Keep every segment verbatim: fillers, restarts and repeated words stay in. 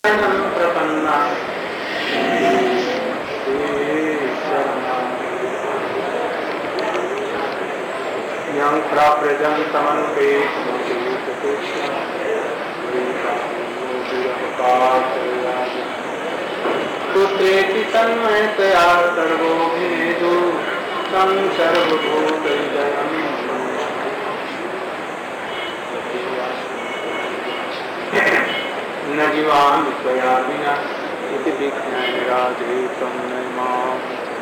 प्रपन्ना यं प्राप्यजन्तमनुपे पुत्रेति तन्मयतया सर्वोऽभिनेदु तं सर्वभूतैर्जयम् न जीवामि त्वया विना इति विज्ञानराजे त्वं माम्।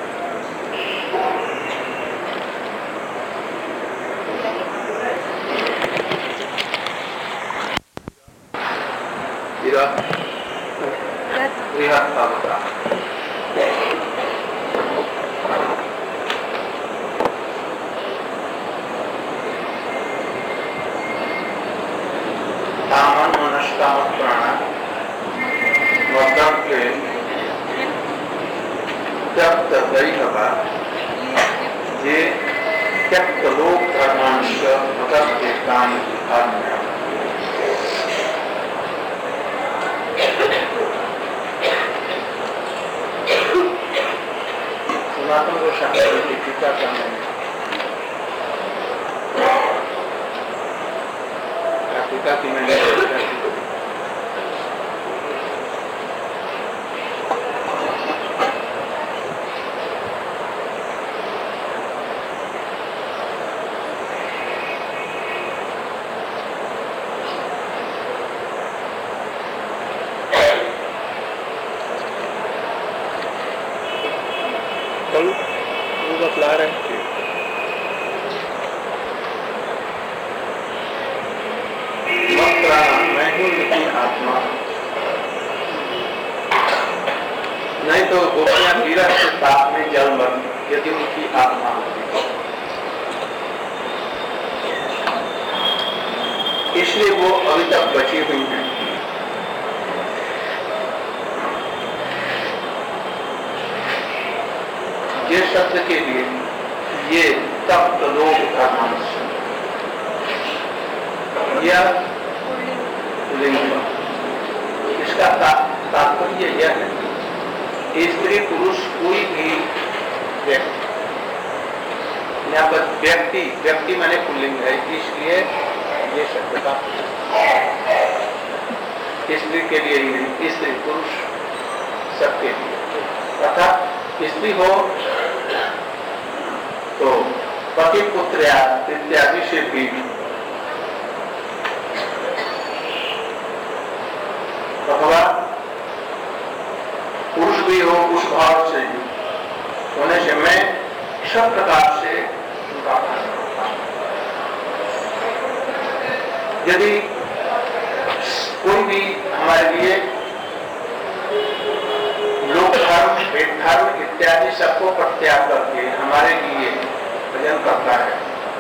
ये त्यक्त लोक धर्मांश मगर के काम सनातन को शास्त्र की टीका करने में टीका की मैंने बतला रहे हैं मैं हूं लेकिन आत्मा नहीं तो गोपियां वीरत के ताप में जल मर यदि उनकी आत्मा होती, इसलिए वो अभी तक बची हुई हैं। ये शब्द के लिए ये तप्त लोक धर्मांश यह लिंग, इसका तात्पर्य यह है कि स्त्री पुरुष कोई भी व्यक्ति, यहाँ पर व्यक्ति व्यक्ति माने पुल्लिंग है, इसलिए ये शब्द का स्त्री के लिए ही नहीं, स्त्री पुरुष सबके लिए, अर्थात स्त्री हो तो पति पुत्र इत्यादि से भी, अथवा पुरुष भी हो उस भाव से भी होने से मैं सब प्रकार से उनका पालन करता हूं। यदि कोई भी हमारे लिए लोक धर्म वेद धर्म इत्यादि सबको प्रत्याग करके हमारे लिए भजन करता है,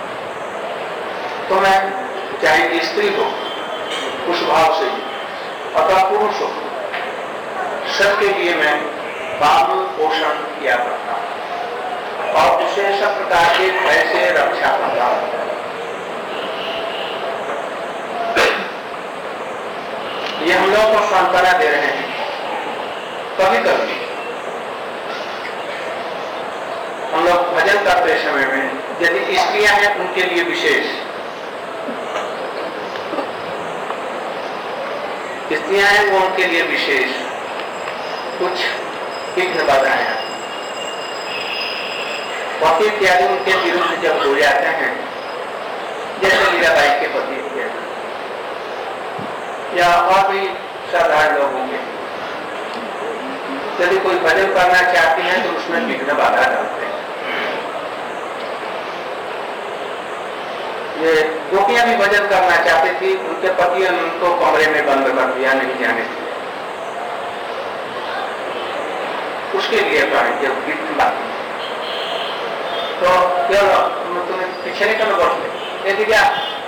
तो मैं चाहे स्त्री हो उस भाव से अथवा पुरुष हो, सबके लिए मैं पालन पोषण किया करता हूं और उसे सब प्रकार के भय से रक्षा करता हूं। ये हम लोगों को सांत्वना दे रहे हैं। कभी कभी हम लोग भजन करते समय में यदि स्त्रियां हैं उनके लिए विशेष, स्त्रियां हैं वो उनके लिए विशेष कुछ विघ्न बाधाएं हैं, पति इत्यादि उनके विरुद्ध जब हो जाते हैं, जैसे मीराबाई के पति या और भी साधारण लोगों के, यदि कोई भजन करना चाहती है तो उसमें विघ्न बाधा डालते हैं। ये गोपियां भी भजन करना चाहती थी, उनके पति उनको कमरे में बंद कर दिया, नहीं जाने दिया। उसके लिए विघ्न बाधा तो क्या तुम्हें पीछे नहीं करना पड़ते, ये क्या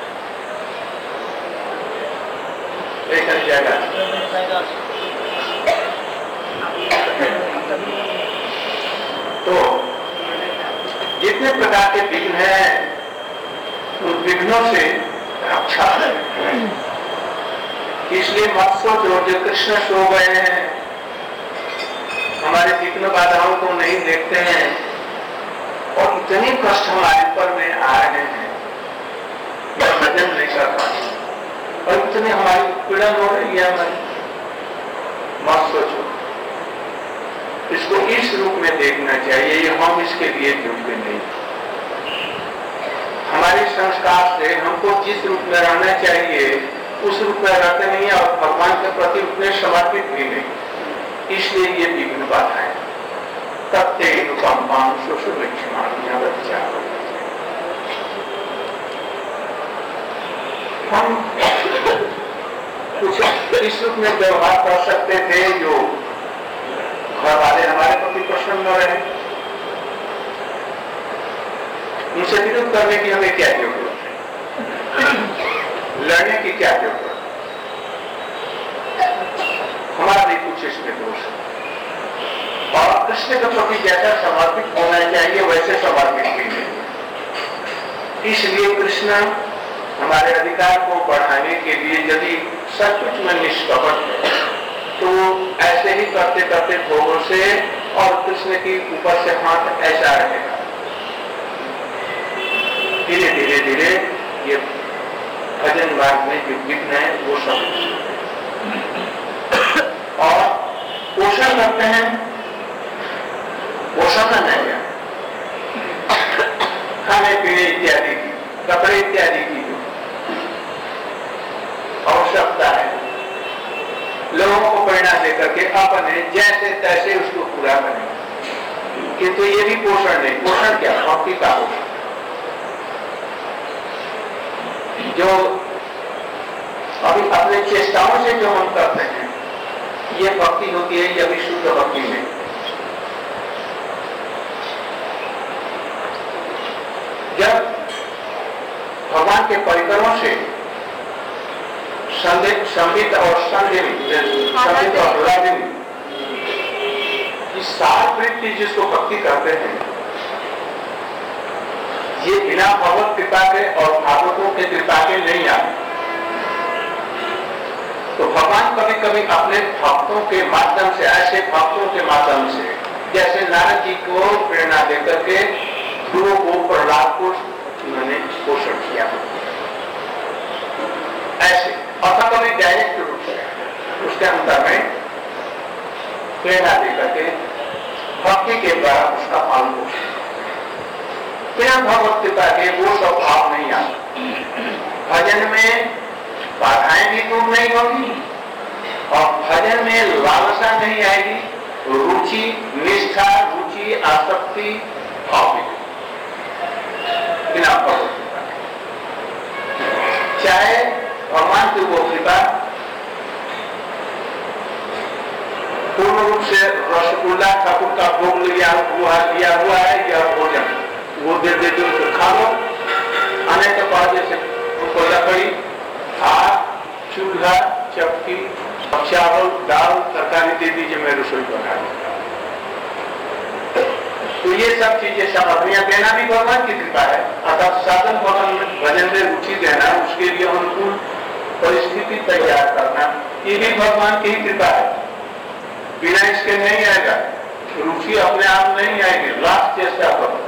जाएगा। तो जितने प्रकार के विघ्न हैं उन विघ्नों से रक्षा है। इसलिए मत सोचो जो कृष्ण सो गए हैं, हमारे विघ्न बाधाओं को नहीं देखते हैं और इतने कष्ट हमारे ऊपर में आ रहे हैं, भजन नहीं कर पाते और इतने हमारी पीड़न हो रही है हमारी। मत सोचो, इसको इस रूप में देखना चाहिए, ये हम इसके लिए योग्य नहीं। हमारे संस्कार से हमको जिस रूप में रहना चाहिए उस रूप में रहते नहीं और भगवान के प्रति उतने समर्पित भी नहीं, इसलिए ये विघ्न बाधाएं। तत्ते बच्चा हम कुछ इस रूप में व्यवहार कर सकते थे जो घर वाले हमारे प्रति प्रसन्न रहे, उनसे विरोध करने की हमें क्या जरूरत है, लड़ने की क्या जरूरत है, हमारा भी कुछ इसमें दोष है। और कृष्ण के प्रति जैसा समर्पित होना चाहिए वैसे समर्पित भी नहीं। इसलिए कृष्ण हमारे अधिकार को बढ़ाने के लिए यदि सचमुच में निष्कपट है तो ऐसे ही करते करते भोगों से और कृष्ण के ऊपर से हाथ ऐसा रहेगा, धीरे धीरे धीरे ये भजन मार्ग में जो विघ्न है वो सब और पोषण करते हैं। पोषण करना है खाने पीने इत्यादि की, कपड़े इत्यादि की जो आवश्यकता है लोगों को प्रेरणा देकर के अपने जैसे तैसे उसको पूरा करें, किंतु ये भी पोषण नहीं। पोषण क्या? भक्ति का पोषण। जो अभी अपने चेष्टाओं से जो हम करते हैं ये भक्ति होती है, ये भी शुद्ध भक्ति नहीं। जब भगवान के परिकरों से संबित और संबित और हृदय इस सार वृत्ति जिसको भक्ति करते हैं ये बिना भगवत कृपा के और भागवतों के कृपा के नहीं आते। तो भगवान कभी कभी अपने भक्तों के माध्यम से, ऐसे भक्तों के माध्यम से, जैसे नारद जी को प्रेरणा देकर के ध्रुव को, प्रहलाद को उन्होंने पोषण किया, ऐसे अथवा कभी डायरेक्ट रूप से उसके अंदर में प्रेरणा देकर के भक्ति के द्वारा उसका पालन पोषण, बिना भगवत कृपा के वो सब भाव नहीं आते। भजन में बाधाएं भी दूर नहीं होगी और भजन में लालसा नहीं आएगी, रुचि, निष्ठा, रुचि, आसक्ति, भाव भी बिना भगवत कृपा के। चाहे भगवान की वो कृपा पूर्ण रूप से रसगुल्ला ठाकुर का भोग लिया हुआ दिया हुआ है या भोजन वो दे दे दो खा लो, आने के बाद जैसे उनको लकड़ी, हाथ, चूल्हा, चक्की, चावल, दाल, तरकारी दे दीजिए, मैं रसोई बना दूंगा। तो ये सब चीजें सामग्रियां देना भी भगवान की कृपा है, अर्थात साधन भजन में रुचि देना, उसके लिए अनुकूल परिस्थिति तैयार करना, ये भी भगवान की ही कृपा है। बिना इसके नहीं आएगा, रुचि अपने आप नहीं आएगी, लास्ट चेष्टा करो।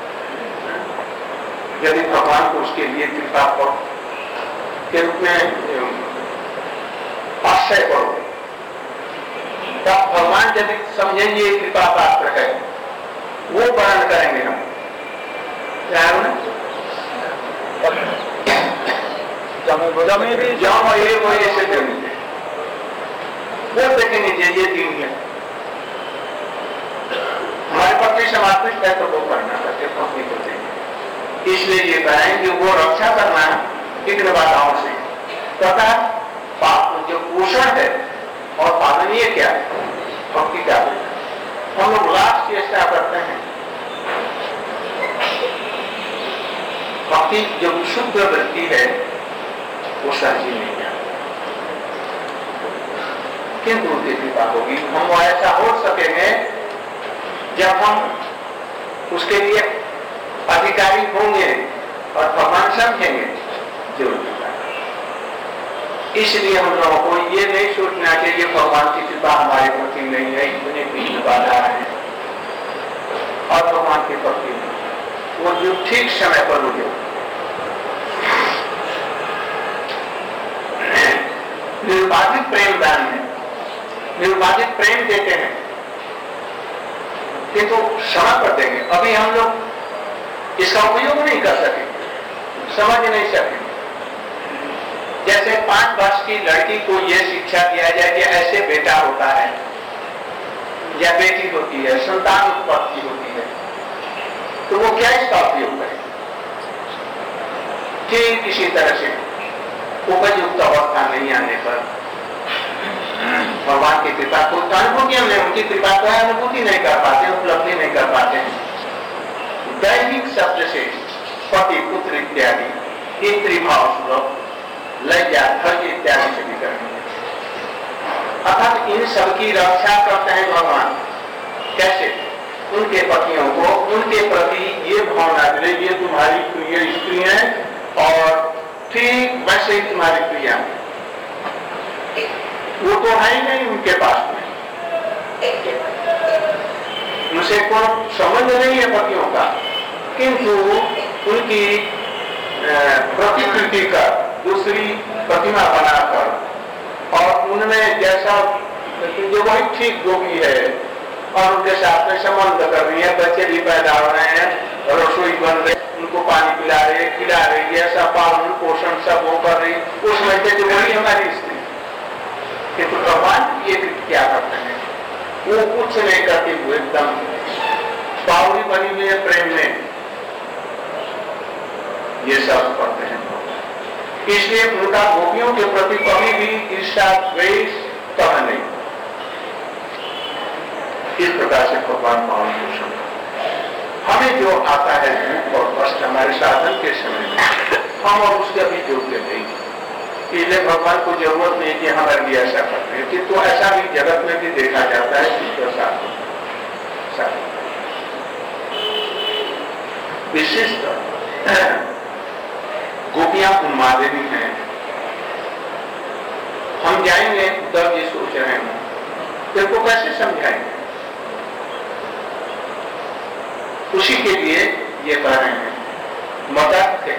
यदि भगवान को उसके लिए कृपा के रूप में आश्रय करो तब भगवान यदि समझेंगे कृपा पात्र है वो वर्णन करेंगे हम जमी भी जाओ ये वो ऐसे जमी वो देखेंगे ये तीन है हमारे पत्नी समर्पित है तो वो करना करके पत्नी को देंगे। इसलिए ये कहेंगे वो रक्षा करना विघ्न बाधाओं से तथा पाप जो पोषण है और पालनीय क्या भक्ति क्या है। हम लोग लास्ट चेष्टा करते हैं भक्ति जो शुद्ध वृत्ति है वो साझी नहीं है, किंतु उनकी कृपा होगी। हम ऐसा हो सकेंगे जब हम उसके लिए अधिकारी होंगे और भगवान समझेंगे जरूर। इसलिए हम लोगों को ये नहीं सोचना चाहिए भगवान की कृपा हमारे प्रति नहीं है, इतने विघ्न बाधा है और भगवान के प्रति वो जो ठीक समय पर मुझे निर्बाधित प्रेम दान है, निर्बाधित प्रेम देते हैं कि तो समय पर देंगे। अभी हम लोग इसका उपयोग नहीं कर सके, समझ नहीं सके। जैसे पांच वर्ष की लड़की को यह शिक्षा दिया जाए कि ऐसे बेटा होता है या बेटी होती है, संतान उत्पत्ति होती है, तो वो क्या इसका उपयोग करे? कि किसी तरह से उपयुक्त अवस्था नहीं आने पर भगवान की कृपा को अनुभूति हमने उनकी कृपा को अनुभूति नहीं कर पाते, उपलब्धि नहीं कर पाते हैं। दैहिक शब्द से पति पुत्र इत्यादि ये त्रिभाव सुलभ लज्जा धैर्य इत्यादि से भी करेंगे। अर्थात इन सबकी रक्षा करते हैं भगवान। कैसे? उनके पतियों को उनके प्रति ये भावना मिले ये तुम्हारी प्रिय स्त्री है और ठीक वैसे ही तुम्हारी प्रिया, वो तो है ही नहीं उनके पास में, उनसे कोई संबंध नहीं है पतियों का, किंतु उनकी प्रतिकृति का दूसरी प्रतिमा बनाकर और उनमें जैसा जो वही ठीक गोपी है और उनके साथ में संबंध कर रही है, बच्चे भी पैदा हो रहे हैं, रसोई बन रही, उनको पानी पिला रहे खिला रही है, सब पालन पोषण सब वो कर रही, उसमें से जो वही हमारी स्त्री। किंतु भगवान ये क्या करते हैं? वो कुछ नहीं करते हुए एकदम बावरी बनी हुई है प्रेम में ये सब करते हैं। इसलिए उनका गोपियों के प्रति कभी भी ईर्ष्या द्वेष कहा नहीं। इस प्रकार से भगवान पावन पोषण हमें जो आता है दुख और कष्ट हमारे साधन के समय में हम और उसके अभी योग्य नहीं, इसलिए भगवान को जरूरत नहीं कि हमारे लिए ऐसा करते हैं। किंतु तो ऐसा भी जगत में भी देखा जाता है विशिष्ट गोपियां उन्मादिनी हैं। हम जाएंगे तब ये सोच रहे हैं तेरे को कैसे समझाएंगे, उसी के लिए ये कह रहे हैं मदद थे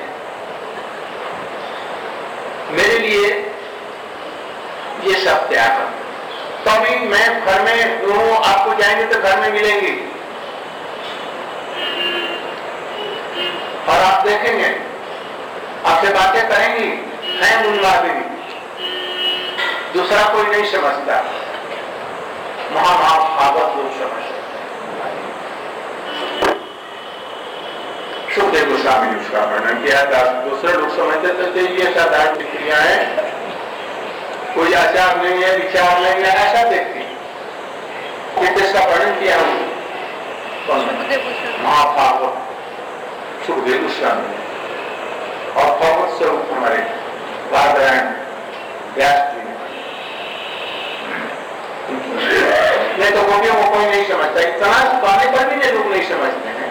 मेरे लिए ये सब त्याग। तभी तो मैं घर में दोनों आपको जाएंगे तो घर में मिलेंगे और आप देखेंगे आपसे बातें करेंगी, है उन्मादिनी, दूसरा कोई नहीं समझता, महाभागवत लोग समझते। सुखदेव गोस्वामी ने उसका वर्णन किया था। दूसरे लोग समझते थे ये साधारण क्रिया है, कोई आचार नहीं है, विचार नहीं है, ऐसा देखती। इसका वर्णन किया महाभागवत सुखदेव गोस्वामी और भगवत स्वरूप हमारे बादरायण व्यास जी ने तो गोपियों को कोई नहीं समझता, इतना पाने पर भी लोग नहीं समझते हैं।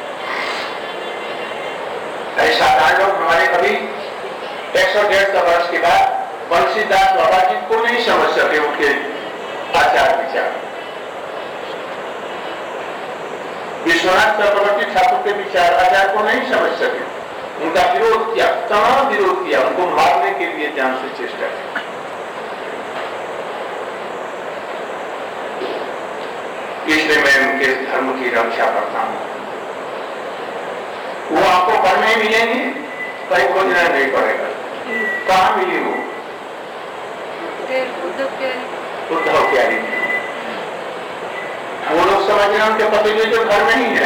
ऐसा लोग हमारे कभी एक सौ डेढ़ सौ वर्ष के बाद बंशीदास बाबा जी को नहीं समझ सके, उनके आचार विचार। विश्वनाथ चक्रवर्ती ठाकुर के विचार आचार को नहीं समझ सके, उनका विरोध किया, तमाम विरोध किया, उनको मारने के लिए जान से चेष्टा की। इसलिए मैं उनके धर्म की रक्षा करता हूं। वो आपको घर में ही मिलेंगे, कहीं खोजना नहीं पड़ेगा। कहाँ मिली वो? उद्धव प्यारी। वो लोग समझ रहे हैं उनके पति जो घर में ही है,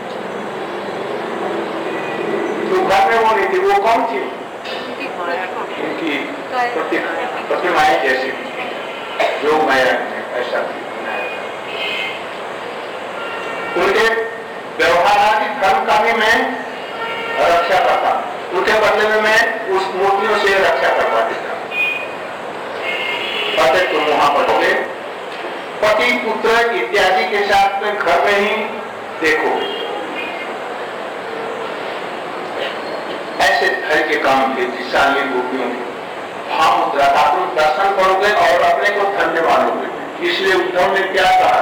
तो घर में वो नहीं थी, वो कौन थी? उनकी प्रतिमाएं जैसी जो माया ऐसा थी। उनके व्यवहारादि धर्म का भी मैं रक्षा करता, उनके बदले में मैं उस मूर्तियों से रक्षा करवा देता। पति तुम वहां पढ़ोगे, पति पुत्र इत्यादि के साथ में घर में ही देखो, ऐसे घर के काम थे जिसाली गोपियों के। भाव मुद्रा का तुम दर्शन करोगे और अपने को धन्य मानोगे। इसलिए उद्धव ने क्या कहा,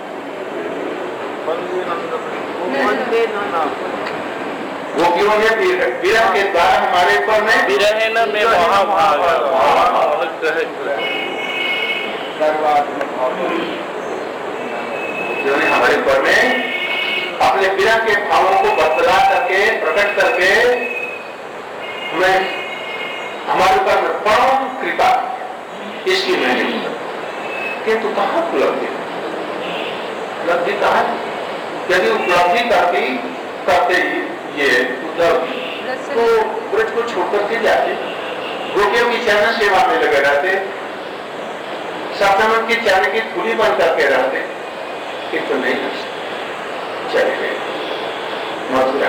गोपियों ने विरह के द्वारा हमारे ऊपर में विरह न में महाभाग जिन्होंने हमारे ऊपर में अपने विरह के भावों को बदला करके प्रकट करके हमें हमारे ऊपर में परम कृपा, इसकी मैंने किंतु कहाँ उपलब्धि उपलब्धि कहाँ, यदि उपलब्धि करती करते ये उद्धव तो ब्रज को छोड़कर के जाते, गोपियों की चरण सेवा में लगे रहते, सप्तम की चरण की धूली बन करके रहते, किंतु नहीं चले गए मथुरा।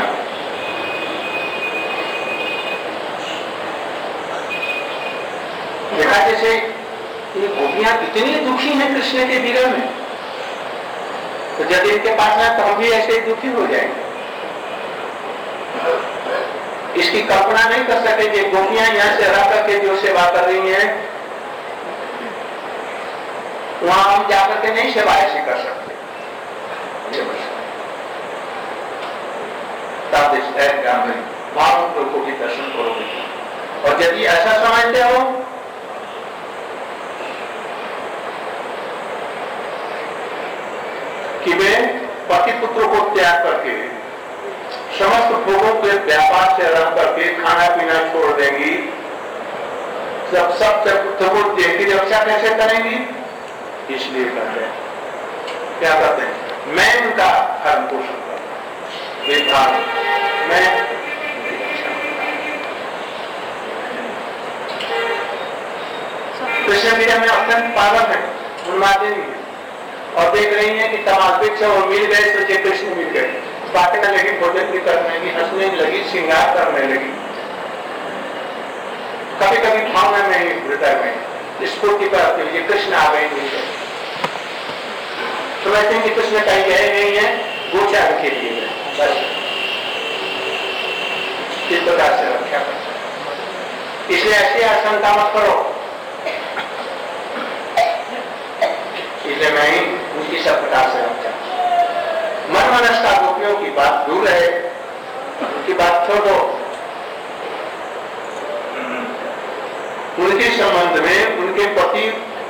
देखा जैसे ये गोपियां इतनी दुखी हैं कृष्ण के विरह में, तो जब इनके पास आए तो हम भी ऐसे दुखी हो जाएंगे। इसकी कल्पना नहीं कर सके कि गोपियां यहां से रह करके जो सेवा कर रही हैं वहां हम जाकर के नहीं सेवा ऐसी कर सकते। भाव लोगों की दर्शन करोगे, और यदि ऐसा समझते हो कि वे पति पुत्र को त्याग करके समस्त भोगों के व्यापार से रह करके खाना पीना छोड़ देंगी, सब सब पुत्र देह की रक्षा कैसे करेंगी, इसलिए करते हैं क्या करते हैं, मैं उनका भरण पोषण करता हूं, मैं कृष्ण विरह में अत्यंत पागल है, उन्मादिनी है, और देख रही है कि तमाम वृक्ष और मिल गए तो जे कृष्ण मिल गए, बातें लगी, भोजन भी करने लगी, हंसने लगी, श्रृंगार करने लगी, कभी कभी भावना में हृदय में स्फूर्ति करते हुए कृष्ण आ गए मिल गए, समझते हैं कि कृष्ण कहीं गए नहीं है, गोचार के लिए बस इस प्रकार से रक्षा कर। इसलिए ऐसी आशंका मत करो, इसलिए मैं ही उनकी सब प्रकार से रक्षा। मन मनस्का गोपियों की बात दूर है, उनकी बात छोड़ो, उनके संबंध में उनके पति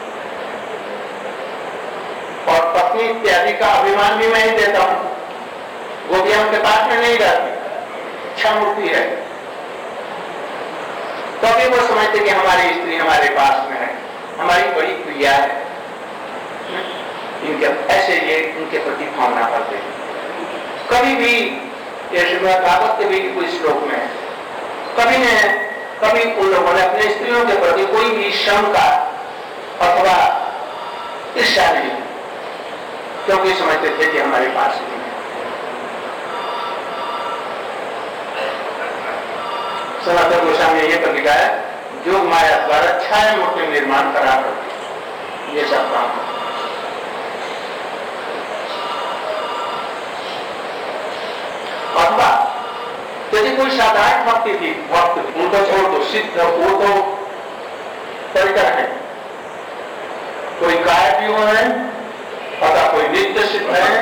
और पत्नी इत्यादि का अभिमान भी मैं ही देता हूं। गोपियां उनके पास में नहीं रहती, इच्छा मूर्ति है, तो भी वो समझते कि हमारी स्त्री हमारे पास में है, हमारी बड़ी प्रिया है, इनके ऐसे ये उनके प्रति भावना करते हैं। कभी भी ये श्रीमद् भागवत के भी कोई श्लोक में कभी ने कभी उन लोगों ने अपने स्त्रियों के प्रति कोई भी शंका अथवा ईर्ष्या नहीं, क्योंकि समझते थे कि हमारे पास नहीं है। सनातन गोस्वामी ने यह लिखा है, जोग माया द्वारा छाया मूर्ति निर्माण करा करके ये सब काम है। अथवा यदि कोई साधारण भक्ति थी, भक्त उनको छोड़ दो, सिद्ध वो तो परिकर है, कोई गायक भी है, अथवा कोई नित्य सिद्ध है,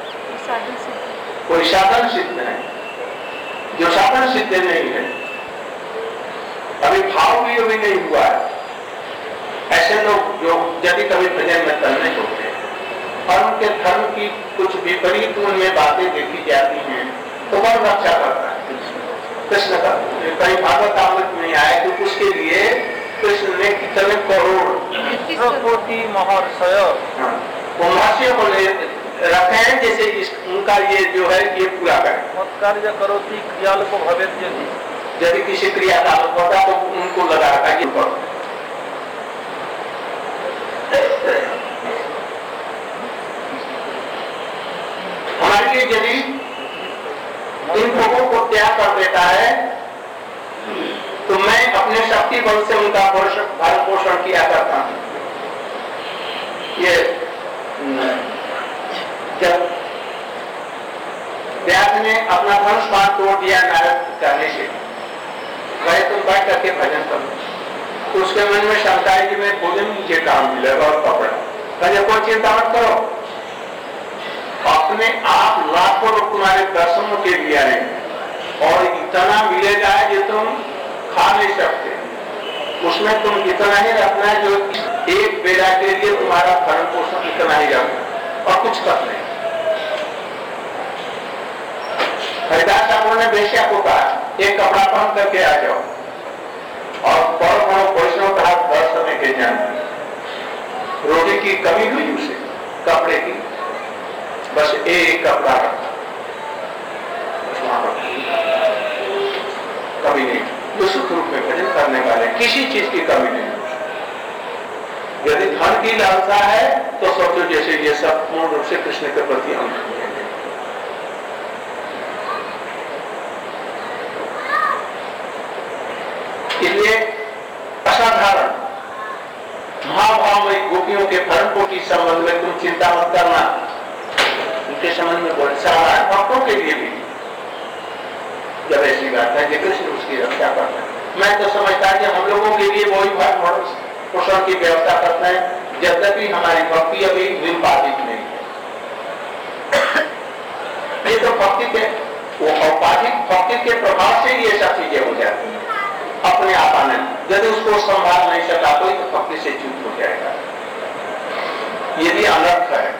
कोई साधन सिद्ध है, जो साधन सिद्ध नहीं है, अभी भाव भी अभी नहीं हुआ है, ऐसे लोग जो यदि कभी भजन में तल नहीं होते और उनके धर्म की कुछ विपरीत उनमें बातें देखी जाती हैं, तो वह रक्षा करता है कृष्ण का। कहीं भागवत अमृत में आए तो उसके लिए कृष्ण ने कितने करोड़ कोटि महर्षय महर्षियों को ले रखे हैं, जैसे इस, उनका ये जो है ये पूरा करें। मत कार्य करो थी क्रियाल को भवे, यदि किसी क्रिया का होता तो उनको लगा रखा ये करो। हमारे लिए यदि इन भोगों को त्याग कर देता है तो मैं अपने शक्ति बल से उनका भरण पोषण किया करता हूं। ये जब व्यास ने अपना धनुष बाण तोड़ दिया नारद कहने से, गए तुम बैठ करके भजन करो, तो उसके मन में शंका है कि मैं भोजन मुझे काम मिलेगा और कपड़ा। कहे कोई चिंता मत करो, अपने आप लाखों लोग तुम्हारे दर्शनों के लिए आएंगे और इतना मिलेगा जो तुम खा नहीं सकते। उसमें तुम इतना ही रखना है जो एक बेला के लिए तुम्हारा भरण पोषण इतना ही रखना और कुछ कर नहीं। हरिदास ठाकुर ने बेश्या को कहा एक कपड़ा पहन करके आ जाओ और बड़ो बड़ो वैष्णव कहा दस समय के जन्म रोटी की कमी हुई उसे कपड़े की, बस एक कपड़ा रखा कभी नहीं। जो सुख रूप में भजन करने वाले किसी चीज की कमी नहीं। यदि धन की लालसा है तो सोचो जैसे ये सब पूर्ण रूप से कृष्ण के प्रति अंग। इसलिए असाधारण महाभावमयी गोपियों के भरण के संबंध में तुम चिंता मत करना। उनके संबंध में बोले साधारण भक्तों के लिए भी जब ऐसी बात है कि कृष्ण उसकी रक्षा करते हैं। मैं तो समझता कि हम लोगों के लिए वही भरण पोषण की व्यवस्था करते हैं, यद्यपि हमारी भक्ति अभी निरुपाधिक नहीं है। ये तो भक्ति के वो औपाधिक भक्ति के प्रभाव से ये सब चीजें हो जाती हैं अपने आप आने। यदि उसको संभाल नहीं सका कोई तो भक्ति से चूक हो जाएगा। यदि अनर्थ है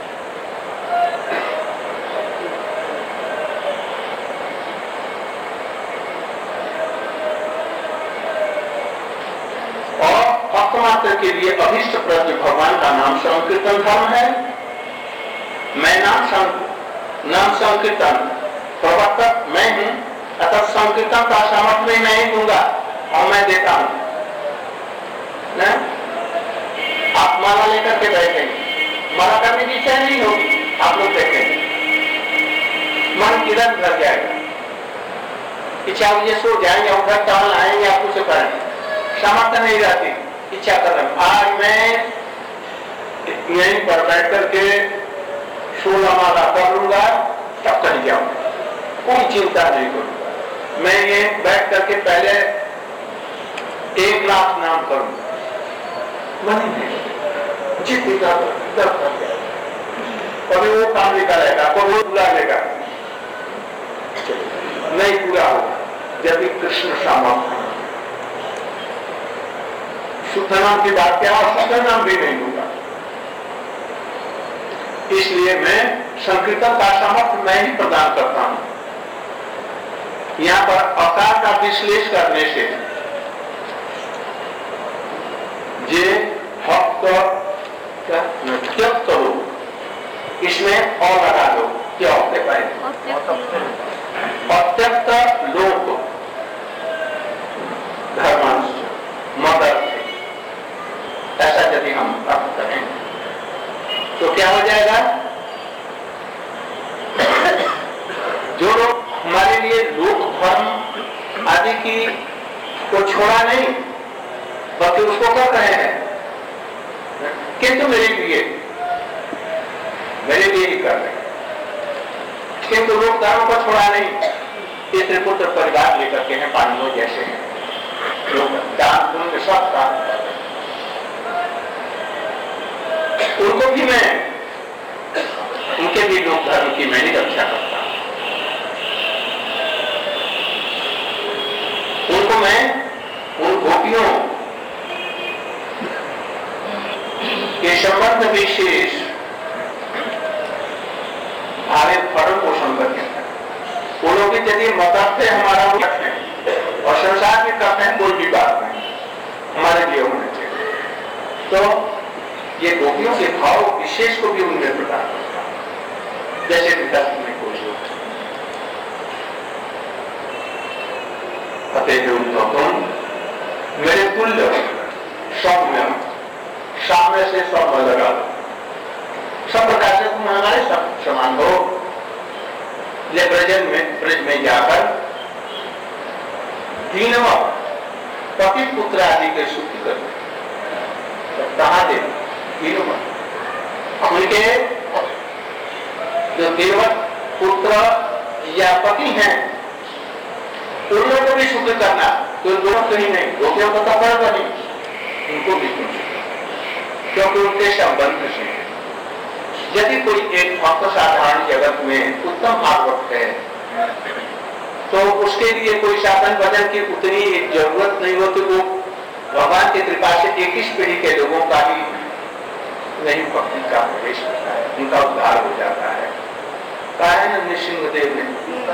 और भक्त मात्र के लिए अभिष्ट प्रति भगवान का नाम संकीर्तन धर्म है। मैं नाम सं, नाम संकीर्तन प्रवर्तक मैं हूं, अतः संकीर्तन का सामर्थ्य मैं ही दूंगा और मैं देता हूं ना। आप माला लेकर के बैठेंगे, माला करने की इच्छा नहीं होगी, आप लोग देखेंगे मन किधर भर जाएगा, इच्छा मुझे सो जाएंगे उधर टहल आएंगे आप कुछ करेंगे, सामर्थ्य नहीं रहती। इच्छा कर रहा आज मैं यहीं पर बैठ करके सोलह माला कर लूंगा तब कहीं जाऊंगा, कोई चिंता नहीं करूंगा। मैं ये बैठ करके पहले एक लाख नाम करूंगा, मन नहीं जितना कभी वो काम निकालेगा, कभी वो बुला लेगा, नहीं पूरा होगा। जब भी कृष्ण सामर्थ्य शुद्ध नाम की बात क्या और शुद्ध नाम भी नहीं होगा। इसलिए मैं संकीर्तन का सामर्थ्य मैं ही प्रदान करता हूं। यहां पर अकार का विश्लेष करने से जे भक्त त्यक्त करो, इसमें और लगा दो क्या होते पाए अत्यक्त लोक धर्मांश मदद, ऐसा यदि हम प्राप्त करें तो क्या हो जाएगा। जो लोग हमारे लिए लोक धर्म आदि की को छोड़ा नहीं बल्कि उसको कर रहे हैं, किंतु मेरे लिए मेरे लिए ही कर रहे हैं, किंतु लोक धर्म को छोड़ा नहीं। ये त्रिपुत्र परिवार लेकर के हैं, पांडवों जैसे हैं, लोग दान पुण्य सब काम करते हैं। उनको भी मैं उनके भी लोक धर्म की मैं ही रक्षा करता हूं। उनको मैं उन गोपियों के संबंध विशेष भावित भरण पोषण करके वो लोग यदि मदद से हमारा है और संसार के करते हैं कोई भी बात नहीं, हमारे लिए होना चाहिए। तो ये गोपियों के भाव विशेष को भी उनमें प्रदान करता है, जैसे विदर्भ में कोई लोग अतः तो तुम मेरे तुल्य सौम्य सामने से सौम्य लगा दो, सब प्रकार से तुम हमारे सब समान हो। ये ब्रज में ब्रज में जाकर दीनव पति पुत्र आदि के सुख कर कहा दे दीनव उनके जो देवत पुत्र या पति हैं उन लोगों को भी सुख करना। तो दोनों कहीं नहीं, गोपियों को तो पड़ नहीं, उनको भी पूछे क्योंकि उनके संबंध से है। यदि कोई एक भक्त साधारण जगत में उत्तम भागवत है तो उसके लिए कोई साधन भजन की उतनी जरूरत नहीं होती, वो भगवान की कृपा से इक्कीस पीढ़ी के लोगों का ही नहीं भक्ति का प्रवेश होता है, उनका उद्धार हो जाता है। कारण नृसिंहदेव ने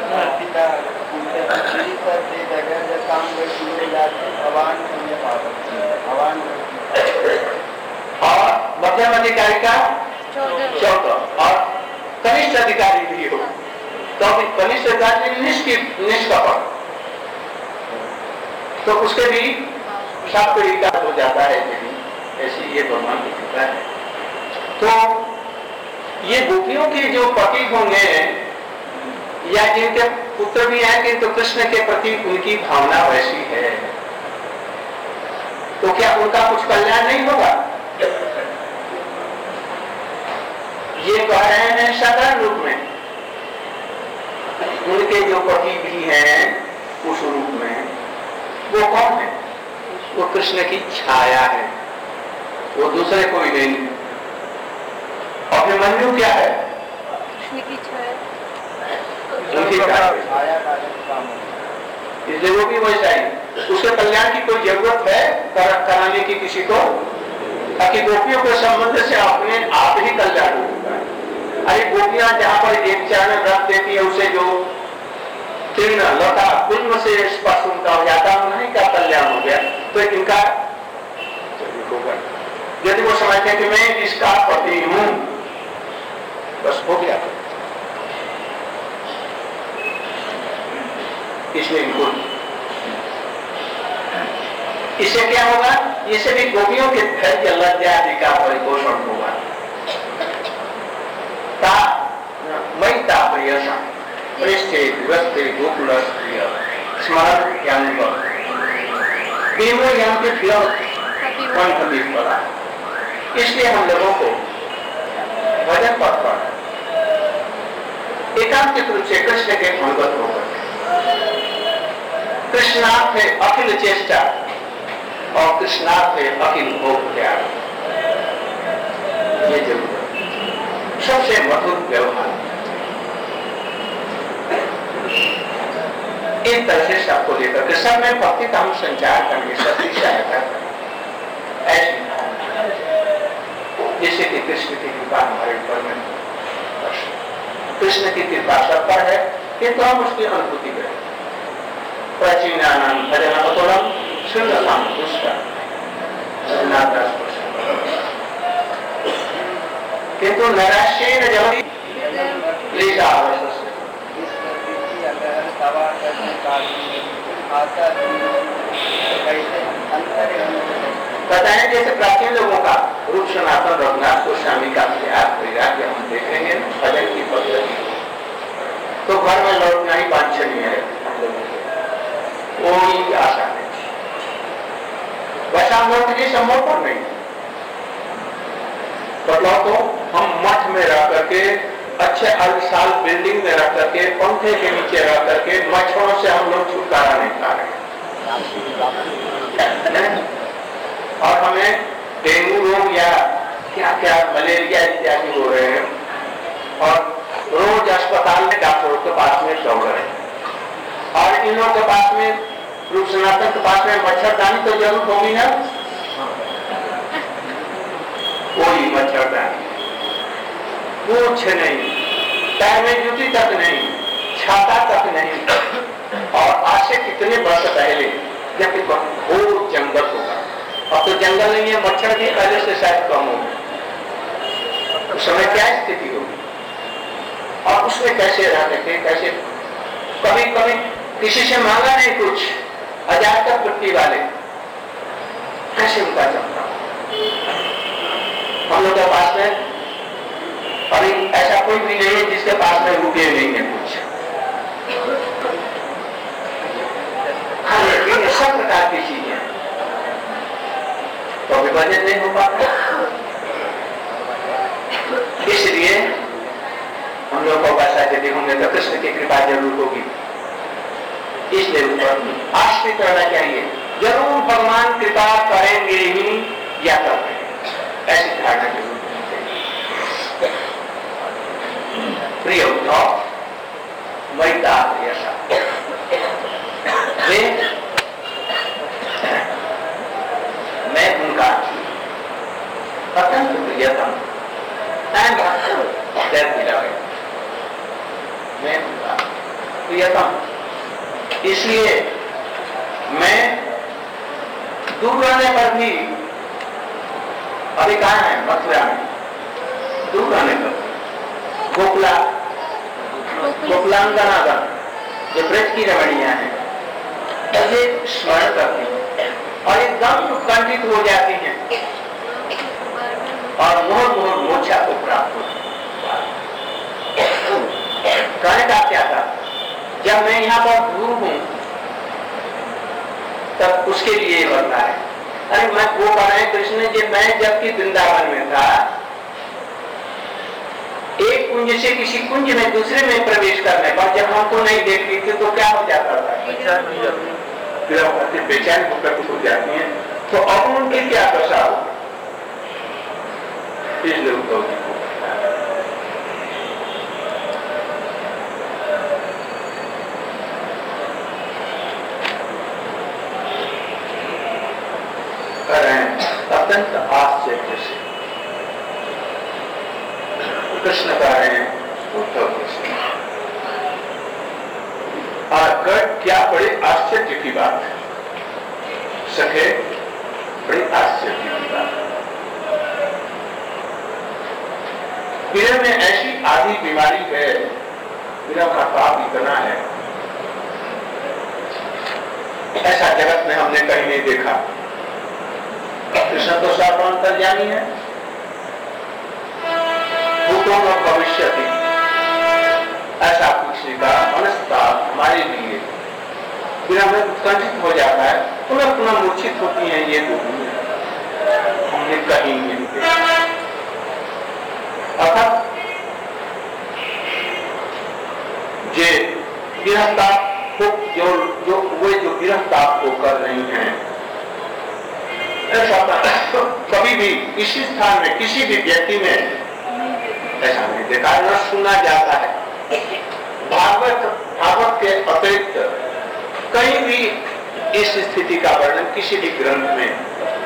और मध्यम अधिकारी का चौदह और कनिष्ठ अधिकारी भी हो तो कनिष्ठ अधिकारी निष्कपट तो उसके भी सात पीढ़ी का हो जाता है, ऐसी ये भगवान की कृपा है। तो ये गोपियों के जो पति होंगे या जिनके पुत्र भी हैं किंतु तो कृष्ण के प्रति उनकी भावना वैसी है, तो क्या उनका कुछ कल्याण नहीं होगा? ये कह रहे हैं साधारण रूप में, उनके जो पति भी हैं उस रूप में, वो कौन है? वो कृष्ण की छाया है, वो दूसरे कोई नहीं। अभिमन्यु क्या है? कृष्ण की छाया, उनकी छाया, इसलिए वो भी वैसा ही। उसके कल्याण की कोई जरूरत है कर, कराने की किसी को, ताकि गोपियों के संबंध से अपने आप ही कल्याण होगा। अरे गोपियां जहां पर एक चरण रख देती है, उसे जो तीर्ण लता कुल्म से स्पर्श उनका हो जाता है, उन्हीं का कल्याण हो गया, तो इनका होगा। यदि वो समझते हैं कि मैं इसका पति हूं, बस हो गया, इसलिए इनको इससे क्या होगा? इससे भी गोपियों के धैर्य लज्जा आदि का परिपोषण होगा। ता मई ताप्रियसा पृष्ठे विवस्ते गोकुल प्रिय स्मरण ज्ञान देवो यहां के प्रिय कंठ भी पड़ा। इसलिए हम लोगों को भजन पथ पर एकांतिक रूप से कृष्ण के अनुगत होकर कृष्णार्थ है अखिल चेष्टा और कृष्णार्थ है अखिल भोग त्याग, ये जरूर सबसे मधुर व्यवहार। एक तरह से सबको लेकर के सब में भक्ति का हम संचार करेंगे, सबकी सहायता करेंगे, ऐसी जिससे कि कृष्ण की कृपा हमारे ऊपर में, कृष्ण की कृपा सब पर है किंतु हम उसकी अनुभूति करें। प्राचीनानां भजनमतुलं सुंदरम पुष्कर किंतु नैराश्येन जलति क्लेशावशस्य। कहते हैं जैसे प्राचीन लोगों का रूप सनातन रघुनाथ गोस्वामी का त्याग वैराग्य हम देखेंगे भजन की पद्धति, तो घर में लौटना ही वांछनीय है, कोई आशा नहीं। वैसा हम लोग के लिए संभव पर नहीं। बदलाव तो हम मठ में रह करके, अच्छे अलिशाल बिल्डिंग में रह करके, पंखे के नीचे रह करके मच्छरों से हम लोग छुटकारा नहीं पा रहे। और हमें डेंगू रोग या क्या क्या मलेरिया इत्यादि हो रहे हैं और रोज अस्पताल में डॉक्टरों के पास में दौड़ रहे हैं, और इन लोगों के पास में रूप सनातन के पास में मच्छरदानी तो जरूर होगी ना, कोई मच्छरदानी कुछ नहीं, पैर में जूती तक नहीं, छाता तक नहीं। और आज से कितने वर्ष पहले जब घोर जंगल होगा, अब तो जंगल नहीं है, मच्छर भी पहले से शायद कम होगा, उस समय क्या स्थिति होगी? और उसमें कैसे रहते थे, कैसे कभी कभी किसी से मांगा नहीं कुछ, हजार तक पुट्टी वाले, कैसे उनका चलता। हम लोग के पास में अभी ऐसा कोई भी नहीं है जिसके पास में रुपये नहीं है कुछ, खाने पीने सब प्रकार की चीजें, तो विभाजन नहीं हो पाता। इसलिए हम लोग को वैसा यदि होंगे तो कृष्ण की कृपा जरूर होगी। इसलिए ऊपर आश्रित रहना चाहिए, जरूर भगवान कृपा करेंगे ही या करेंगे, ऐसी धारणा जरूर होनी चाहिए। प्रिय उद्धव, वैदार्थ वे मैं उनका अत्यंत प्रियतम मैं उनका प्रियतम, इसलिए मैं दूर रहने पर भी, अभी कहा है मथुरा में, दूर रहने पर गोकुला गोकुलांगनागन जो ब्रज की रमणियां हैं मुझे स्मरण करती हैं और एकदम उत्कंठित हो जाती हैं और मोह मोह मोक्षा को प्राप्त होती है। कहने का क्या था, जब मैं यहाँ पर दूर हूं तब उसके लिए ये बनता है। अरे मैं वो कह रहे हैं कृष्ण जी, मैं जबकि वृंदावन में था, एक कुंज से किसी कुंज में दूसरे में प्रवेश करने पर जब हमको नहीं देखती थी तो क्या हो जाता था, बेचैन होकर हो जाती है। तो अब उनकी क्या दशा हो, इसलिए उद्धव जी को कर रहे हैं अत्यंत आश्चर्य से कृष्ण कह रहे हैं उद्धव कृष्ण। और क्या बड़े आश्चर्य की बात है सखे, बड़ी आश्चर्य की बात है। विरह में ऐसी आधी बीमारी है, विरह का पाप इतना है, ऐसा जगत में हमने कहीं नहीं देखा। कृष्ण तो सर्वांतर्यामी है, भूतों में भविष्य थी, ऐसा पूछने का मनस्ता हमारे लिए बिना में उत्कंठित हो जाता है, पुनः पुनः मूर्छित होती हैं। ये तो हमने कहीं नहीं देखा। अर्थात जे विरहताप को जो जो वे जो विरहताप को कर रही हैं, ऐसा तो कभी भी किसी स्थान में किसी भी व्यक्ति में ऐसा नहीं देखा, न सुना जाता है। भागवत भागवत के अतिरिक्त कहीं भी इस स्थिति का वर्णन किसी भी ग्रंथ में,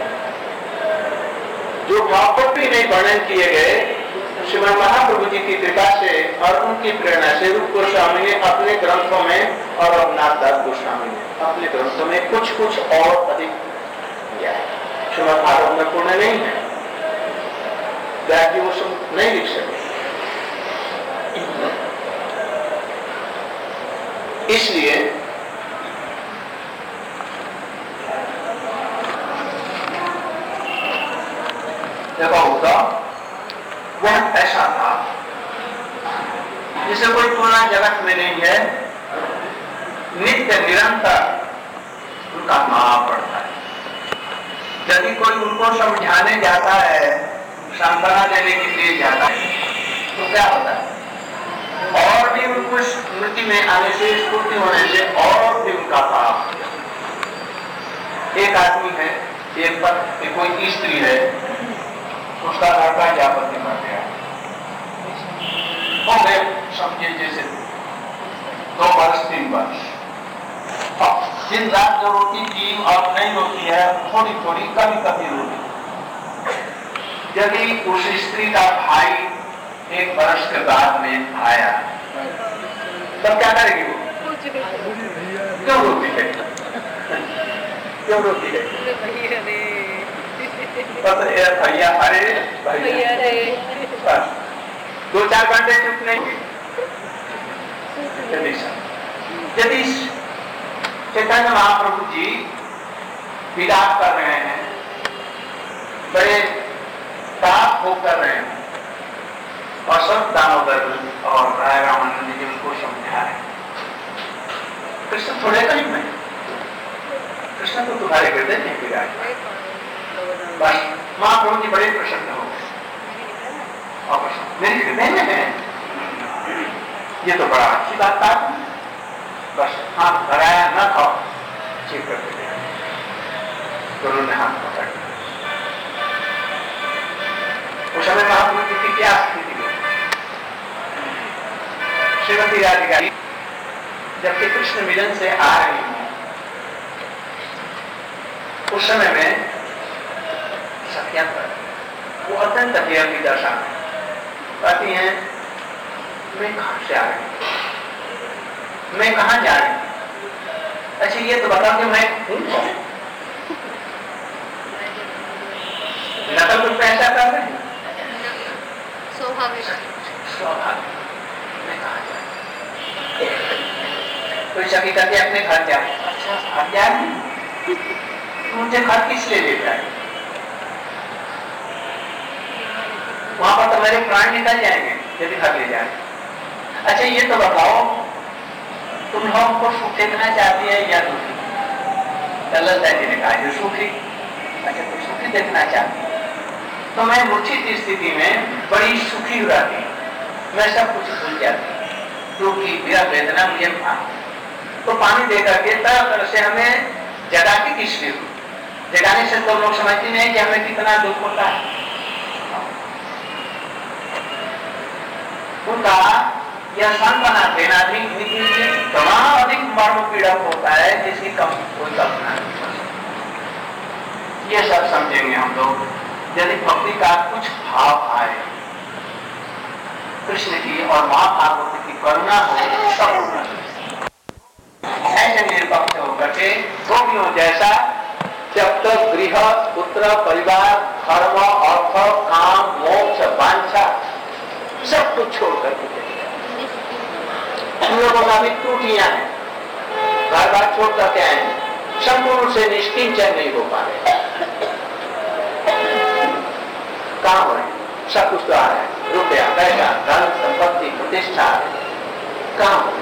जो भागवत भी नहीं वर्णन किए गए, श्रीमद् महाप्रभु जी की कृपा से और उनकी प्रेरणा से रूप गोस्वामी ने अपने ग्रंथों में और रघुनाथ दास गोस्वामी ने अपने ग्रंथों में कुछ कुछ और अधिक किया है। श्रीमद् भागवत में पूर्ण नहीं है, व्यास जी वो सब नहीं लिख सके। इसलिए देखो होगा वह ऐसा था जिसे कोई तुलना जगत में नहीं है, नित्य निरंतर उनका मां पड़ता है। यदि कोई उनको समझाने जाता है, सांत्वना देने के लिए जाता है, तो क्या होता है, और भी उनको स्मृति में आने से, स्फूर्ति होने से और भी उनका पाप। एक आदमी है, एक पत्नी, कोई स्त्री है, उसका लड़का जापति मर गया, हो गए समझे जैसे दो वर्ष तीन वर्ष, दिन रात जो रोटी की और नहीं होती है, थोड़ी थोड़ी कभी कभी रोटी। यदि उस स्त्री का भाई एक वर्ष के बाद में आया, तब क्या करेगी वो? क्यों रोती है? क्यों रोती है? भैया अरे भैया दो चार घंटे चुप नहीं। यदि चैतन्य महाप्रभु जी विलाप कर रहे हैं, बड़े ताप भोग कर रहे हैं, और सब दामोदर और राय रामानंद जी उनको समझा रहे, कृष्ण थोड़े करीब में, कृष्ण तो तुम्हारे हृदय में विराज। बस महाप्रभु जी बड़े प्रसन्न हो गए, और मेरे हृदय में है, ये तो बड़ा अच्छी बात था। बस हाथ भराया न खाओ, चेक करके दिया। गुरु ने हाथ पकड़ लिया। उस समय महाप्रभु जी की क्या स्थिति हुई? श्रीमती राधिका जब श्री कृष्ण मिलन से आ रही हूं, उस समय में सत्या पर वो अत्यंत अभिया की दशा में कहती हैं, मैं कहां से आ रही हूं, मैं कहां जा रही हूं? अच्छा ये तो बता कि मैं हूं कौन? नकल कुछ पैसा कर रहे हैं? स्वाभाविक स्वाभाविक। मैं कहां जा रही हूं? कोई सखी करके अपने घर जा, अच्छा घर जा रही हूं, मुझे घर किस लिए ले जाए? वहां पर तो मेरे प्राण निकल जाएंगे यदि घर ले जाए। अच्छा ये तो बताओ, तुम हमको सुख देखना चाहती है या दुखी? ललिता जी ने कहा जो सुखी। अच्छा तुम सुखी देखना चाहती है तो मैं मूर्छित स्थिति में बड़ी सुखी हो जाती हूँ, मैं सब कुछ भूल जाती हूँ, दुखी मेरा वेदना मुझे पानी, तो पानी दे करके तरह तरह से हमें जगाती किस लिए? जगाने से तो लोग समझते नहीं कि हमें कितना दुख होता है। उनका यह सांत्वना देना भी तमाम अधिक मर्म पीड़क होता है जिसकी कम कोई कल्पना नहीं। ये सब समझेंगे हम लोग यदि भक्ति का कुछ भाव आए, कृष्ण की और मां पार्वती की करुणा हो, सब ऐसे निरपक्ष होकर के गोपियों जैसा जब तक गृह पुत्र परिवार धर्म अर्थ काम मोक्ष वांछा सब कुछ छोड़ करके हम लोगों का भी त्रुटियां हैं, बार बार छोड़ करके आए हैं, संपूर्ण से निष्किंचन नहीं हो पा रहे। कहां हो रहे? सब कुछ तो आ रहा है, रुपया पैसा धन संपत्ति प्रतिष्ठा, कहां हो रहे?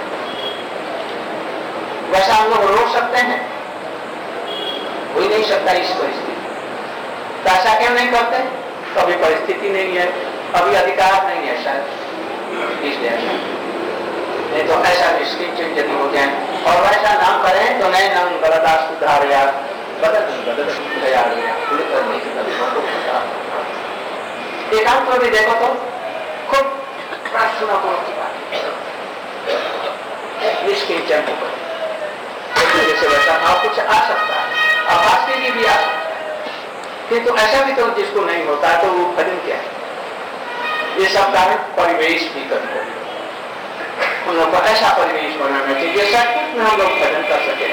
वैसा हम लोग रोक सकते हैं? कोई नहीं सकता इस परिस्थिति। ऐसा क्यों नहीं करते? कभी परिस्थिति नहीं है, अभी अधिकार नहीं है शायद, इसलिए ऐसा नहीं तो ऐसा निष्किंचन यदि हो जाए और वैसा नाम करें तो नए नाम गलता सुधार या बदल बदल तैयार हो गया पूरी करने की कभी एकांत में भी देखो तो खूब प्रार्थना करो निष्किंचन हो जैसे वैसा भाव कुछ आ सकता है, आभास के लिए भी आ सकता है, किंतु ऐसा भी तो जिसको नहीं होता है तो वो भजन क्या है? ये सब कारण परिवेश भी करते हैं, उन लोगों को ऐसा परिवेश बनाना चाहिए सब कुछ में हम लोग भजन कर सके।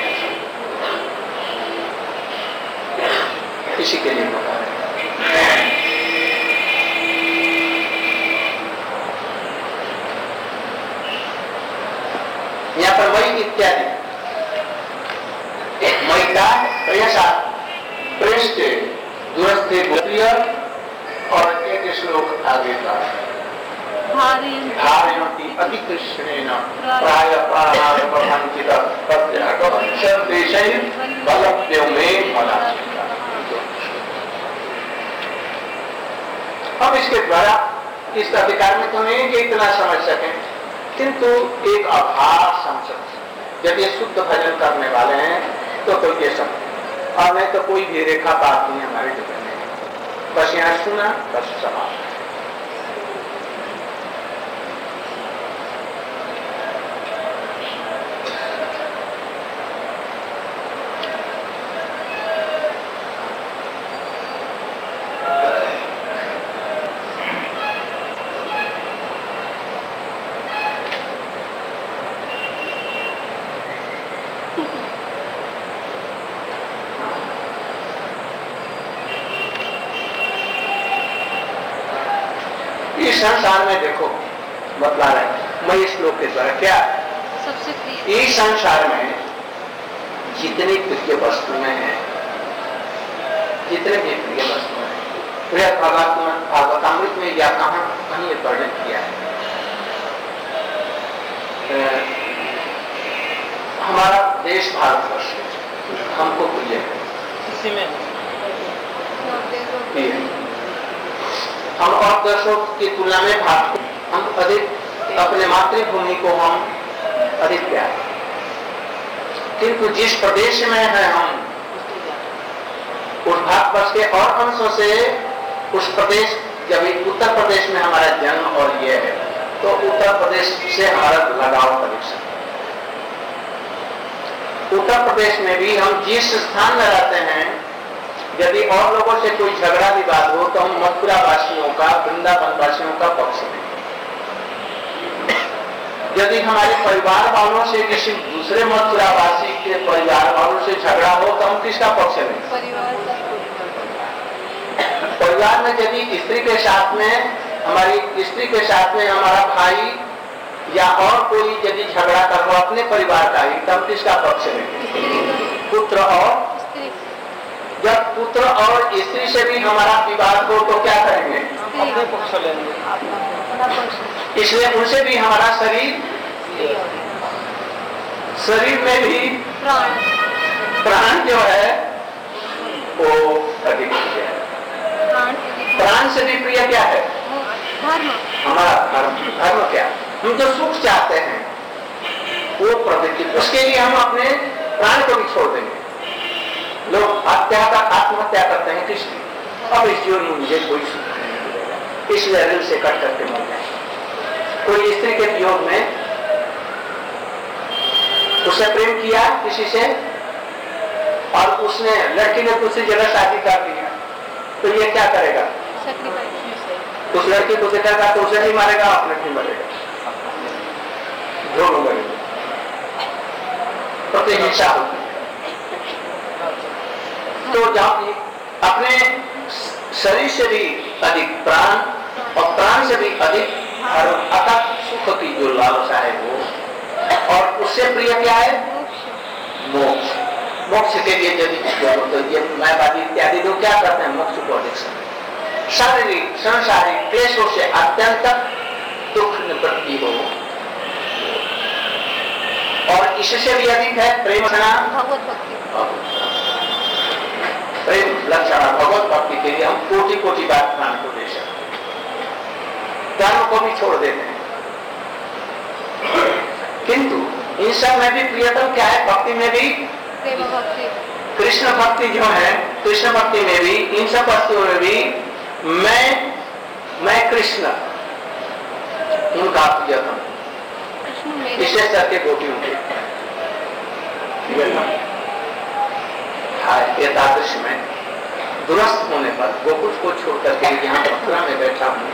इसी के लिए बता रहे यहाँ पर वही इत्यादि मैता ऐसा पृष्ठ दूरस्थे गोप्रिय और एक श्लोक आगे का धारयन्ति अति कृष्णेन प्राय प्राणावपंचित प्रत्यक्षदेशैः बलभ्यो मे फलाचिता। हम इसके द्वारा इस अधिकार में तो नहीं कि इतना समझ सकें, किंतु एक आभास समझ सकते। जब ये शुद्ध भजन करने वाले हैं तो कोई ये समझ, और नहीं तो कोई भी रेखा पात नहीं हमारे जीवन में, बस यहाँ सुना बस समाप्त। संसार में देखो बतला रहे मैं इस श्लोक के द्वारा क्या सबसे प्रिय इस संसार में जितनी प्रिय वस्तुएं हैं, जितने भी प्रिय वस्तुएं हैं, प्रिय भागवतामृत में या कहां कहीं ये वर्णन किया है। हमारा देश भारतवर्ष हमको प्रिय है, इसी में प्रिय है। हम और देशों की तुलना में भारत हम अधिक अपने मातृभूमि को हम अधिक प्यार, किंतु जिस प्रदेश में है हम, उस भारतवर्ष के और अंशों से उस प्रदेश, जब उत्तर प्रदेश में हमारा जन्म और ये है, तो उत्तर प्रदेश से हमारा लगाव परीक्षा। उत्तर प्रदेश में भी हम जिस स्थान में रहते हैं, यदि और लोगों से कोई झगड़ा विवाद हो तो हम मथुरा वासियों का, वृंदावन वासियों का पक्ष में। यदि हमारे परिवार वालों से किसी दूसरे मथुरावासी के परिवार वालों से झगड़ा हो तो हम किसका पक्ष में? परिवार में यदि स्त्री के साथ में, हमारी स्त्री के साथ में हमारा भाई या और कोई यदि झगड़ा कर रहा अपने परिवार का ही, तब किसका पक्ष में? पुत्र और जब पुत्र और स्त्री से भी हमारा विवाद हो तो क्या करेंगे? अपने पक्ष लेंगे। इसलिए उनसे भी हमारा शरीर, शरीर में भी प्राण प्राण जो है वो अधिक प्रिय है। प्राण से भी प्रिय क्या है? धर्म। हमारा धर्म। धर्म क्या? हम जो सुख चाहते हैं वो प्रवृत्ति, उसके लिए हम अपने प्राण को भी छोड़ देंगे। लोग हत्या का आत्महत्या करते हैं किस लिए? अब इस जीवन में मुझे कोई सुख नहीं मिलेगा, इसलिए दिल से कट करके मर जाए। कोई स्त्री के वियोग में उसने प्रेम किया किसी से और उसने, लड़की ने दूसरी जगह शादी कर दी, तो ये क्या करेगा? उस लड़की को देखेगा तो उसे नहीं मारेगा, अपने नहीं मरेगा, दोनों मरेंगे। प्रतिहिंसा होती है। तो जब अपने शरीर से भी अधिक प्राण और प्राण से भी अधिक अतः सुख की जो लालसा है वो, और उससे प्रिय क्या है? मोक्ष। मोक्ष के लिए यदि तो ये मायावादी इत्यादि लोग क्या करते हैं? मोक्ष को अधिक समय, शारीरिक सांसारिक क्लेशों से अत्यंत दुख निवृत्ति हो, और इससे भी अधिक है प्रेम भगवत भक्ति। प्रेम लक्षण भगवत भक्ति के लिए हम कोटि कोटि बात प्राण को दे सकते, धर्म को भी छोड़ देते हैं। किंतु इन सब में भी प्रियतम क्या है? भक्ति में भी प्रेम भक्ति, कृष्ण भक्ति जो है, कृष्ण भक्ति में भी, इन सब वस्तुओं में भी मैं मैं कृष्ण उनका प्रियतम, विशेष करके गोपी उनके एकादश में दुरस्त होने पर गोकुल को छोड़कर के यहाँ मथुरा में बैठा हूँ,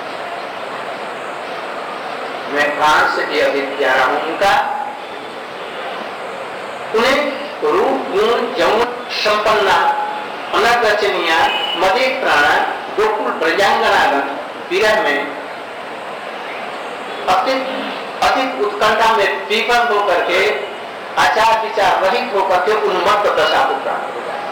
मैं प्राण से भी अधिक प्यारा हूं उनका। उन्हें रूप गुण यौन संपन्ना अनर्गचनीय मदे प्राण गोकुल प्रजांगनागण विरह में अत्यंत अधिक उत्कंठा में विफल होकर के, आचार विचार रहित होकर के उन्मत्त दशा को प्राप्त हो जाए,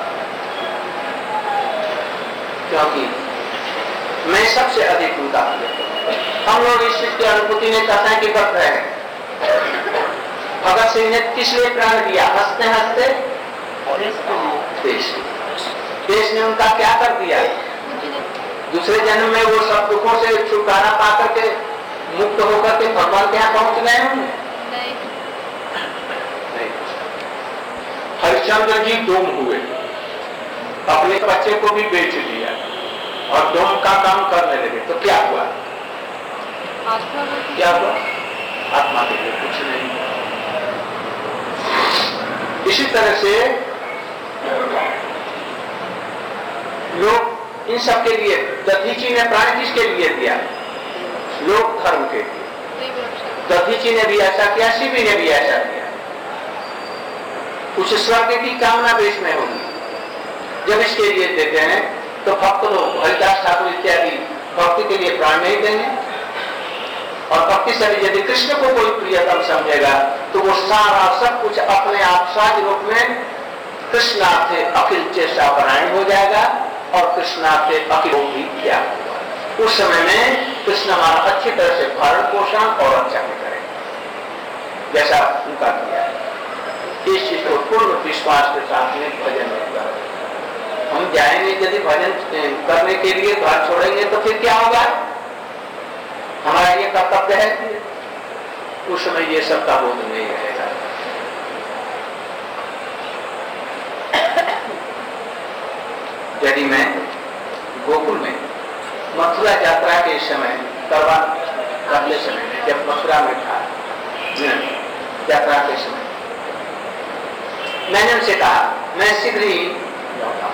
क्योंकि मैं सबसे अधिक उनका प्रिय। हम लोग इस चीज की अनुभूति नहीं करते हैं कि कर रहे हैं। भगत सिंह ने किस लिए प्राण दिया? हंसते हंसते देश देश ने उनका क्या कर दिया? दूसरे जन्म में वो सब दुखों से छुटकारा पा करके मुक्त होकर के भगवान के यहाँ पहुंच गए होंगे? हरिश्चंद्र जी डोम हुए, अपने बच्चे को भी बेच दिया और डोम का काम करने लगे, तो क्या हुआ? क्या हुआ? आत्मा के लिए कुछ नहीं। इसी तरह से लोग इन सब के लिए, दधीची ने प्राण किसके लिए दिया? लोक धर्म के लिए। दधीची ने भी ऐसा किया, शिवी ने भी ऐसा किया। कुछ स्वर्ग की कामना देश में होगी, जब इसके लिए देते हैं तो भक्त लोग, हरिदास ठाकुर इत्यादि भक्ति के लिए प्राण नहीं देंगे, और भक्ति से यदि कृष्ण को कोई प्रियतम समझेगा तो वो सारा सब कुछ अपने आप सहज रूप में कृष्णार्थे अखिल चेष्टा परायण हो जाएगा, और कृष्णार्थे अखिल भी क्या होगा। उस समय में कृष्ण हमारा अच्छी तरह से भरण पोषण और रक्षा भी करेंगे, जैसा उनका किया है। इस चीज को पूर्ण विश्वास के साथ में भजन होगा। हम जाएंगे यदि भजन करने के लिए, घर छोड़ेंगे तो फिर क्या होगा? हमारा ये कर्तव्य है, उस समय ये सब का बोध नहीं रहेगा। यदि मैं गोकुल में मथुरा यात्रा के समय करवा करते समय जब मथुरा में था यात्रा के समय मैंने उनसे कहा मैं शीघ्र ही लौटा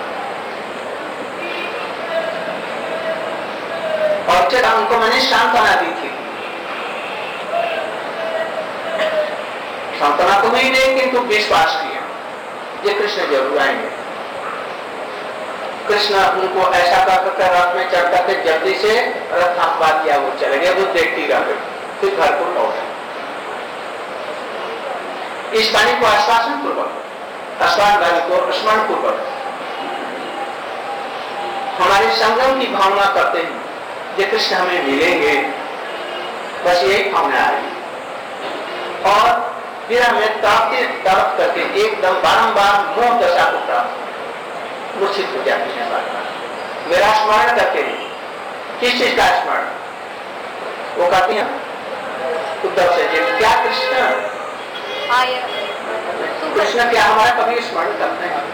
और जब उनको मैंने सांत्वना दी थी, सांत्वना तो नहीं नहीं किंतु विश्वास किया ये कृष्ण जरूर आएंगे। कृष्ण उनको ऐसा कर रथ में चढ़ करके जल्दी से रथ हंसवा दिया, वो चले गए, वो देखती रह गई, फिर घर को लौटे। इस वाणी को आश्वासन पूर्वक आश्वासन वाणी को स्मरण पूर्वक हमारे संगम की भावना करते हैं, ये कृष्ण हमें मिलेंगे, बस यही भावना आई और फिर हमें ताकते तड़प करके एकदम बारंबार मोह दशा को प्राप्त मूर्छित हो जाती है। बार बार मेरा स्मरण करके किस चीज का स्मरण वो कहती हैं उद्धव से जी क्या कृष्ण कृष्ण क्या हमारा कभी स्मरण करते हैं?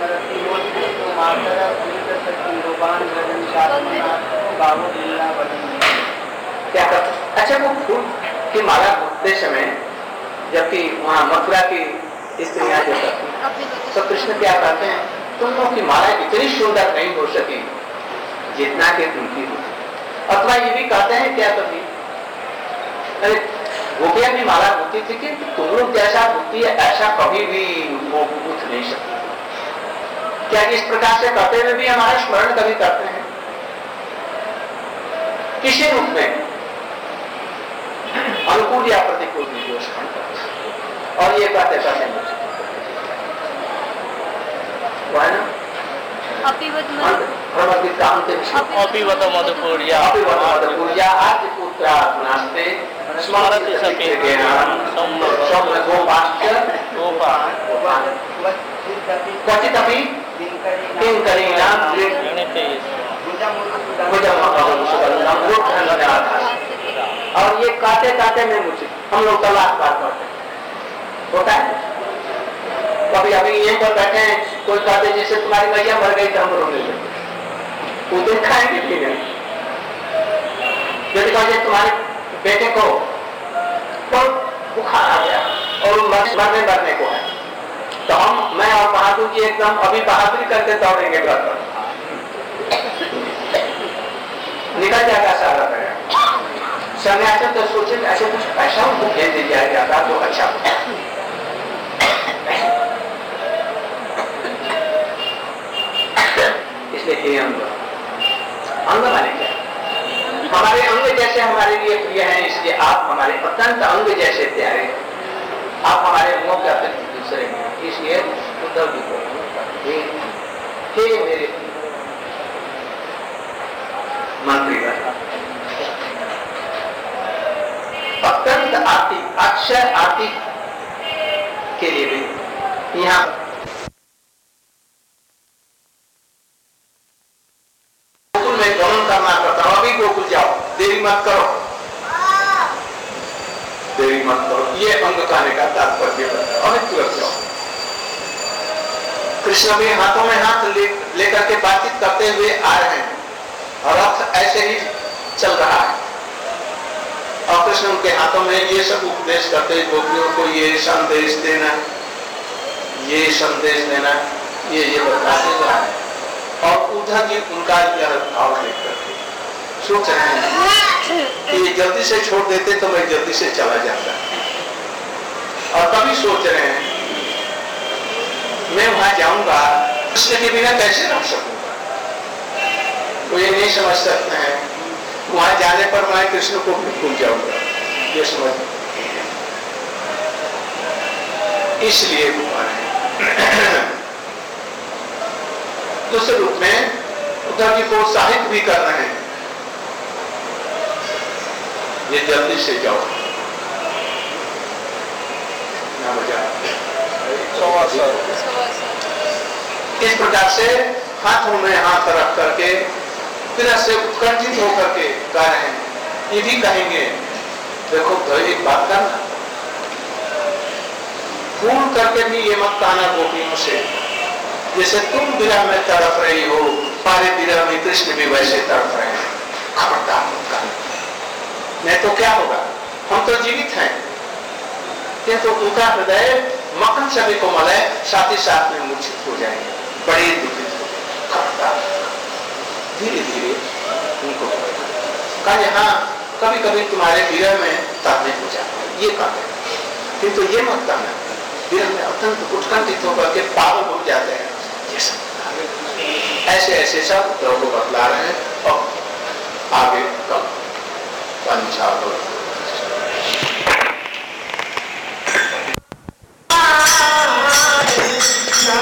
क्या करते? अच्छा वो फूल की माला घूमते समय जबकि वहाँ मथुरा की स्त्रियां जो करती तो कृष्ण क्या कहते हैं तुम लोग की माला इतनी सुंदर नहीं हो सकी जितना कि तुमकी हो। अथवा ये भी कहते हैं क्या कभी अरे गोपियां भी माला होती थी कि तुम लोग जैसा होती है ऐसा कभी भी वो उठ नहीं सकती। क्या इस प्रकार से कहते हुए भी हमारा स्मरण कभी करते हैं किसी रूप में अनुकूल या प्रतिकूल भी जो स्मरण करते हैं और ये कहते कहते वो है ना अपिवत मधुपूर्या अपिवत मधुपूर्या आद्य पुत्रा नास्ते स्मरति सपेकेनां सौम्य गोपाश्च क्वचिदपि किंकरीणां और ये काटे काटे में मुझे हम लोग तलाक बात करते होता है। कभी अभी यहीं पर बैठे हैं कोई कहते जैसे तुम्हारी मैया मर गई तो हम रोने लगे वो दिन खाएंगे भी नहीं। यदि कहे तुम्हारे बेटे को तो बुखार आ गया और मरने मरने को है तो हम मैं और बहादुर जी एकदम अभी बहादुरी करके दौड़ेंगे घर पर निकल जाएगा सारा तरह सन्यासी तो सोचे ऐसे कुछ पैसा उनको भेज दे दिया जाता तो अच्छा इसलिए हे अंग अंग माने क्या हमारे अंग जैसे हमारे लिए प्रिय हैं इसलिए आप हमारे अत्यंत अंग जैसे प्यारे आप हमारे अंगों के अतिरिक्त दूसरे हैं इसलिए उद्धव जी को हे मेरे मंत्री अत्यंत आर्थिक अक्षय आर्थिक के लिए भी यहाँ गोकुल में गमन करना करता हूं अभी गोकुल जाओ देरी मत करो देरी मत करो ये अंग कहने का तात्पर्य अभी तुरंत जाओ। कृष्ण भी हाथों में हाथ लेकर ले के बातचीत करते हुए आ रहे हैं और रथ ऐसे ही चल रहा है और कृष्ण उनके हाथों में ये सब उपदेश करते गोपियों को ये संदेश देना ये संदेश देना ये ये बताते जा रहे हैं और उधर जी उनका यह भाव देख करके सोच रहे हैं कि ये जल्दी से छोड़ देते तो मैं जल्दी से चला जाता और तभी सोच रहे हैं मैं वहां जाऊंगा कृष्ण के बिना कैसे रह सकूंगा। वो ये नहीं समझ सकते हैं वहां जाने पर मैं कृष्ण को भी भूल जाऊंगा ये समझ इसलिए दूसरे रूप में उद्धव जी को उत्साहित भी कर रहे हैं ये जल्दी से जाओ ना मजा इस प्रकार से हाथों में हाथ रख करके फिर से उत्कंठित होकर के कह रहे हैं ये भी कहेंगे देखो तो एक बात करना भूल करके भी ये मत कहना गोपियों से जैसे तुम विरह में तड़प रही हो हमारे विरह में कृष्ण भी वैसे तड़प रहे हैं, खबरदार उनका, नहीं तो क्या होगा, हम तो जीवित हैं किंतु तो उनका हृदय मक्खन सभी को मलय साथ ही साथ में मूर्छित हो जाएंगे, बड़े दुखित हो, खबरदार। धीरे धीरे उनको कहा यहाँ कभी कभी तुम्हारे विरह में तापने हो जाता है, ये कहा, किंतु ये मत कहना विरह में अत्यंत उत्कंठित होकर के पागल हो जाते हैं, ये सब ऐसे ऐसे सब उत्तरों को बतला रहे हैं। और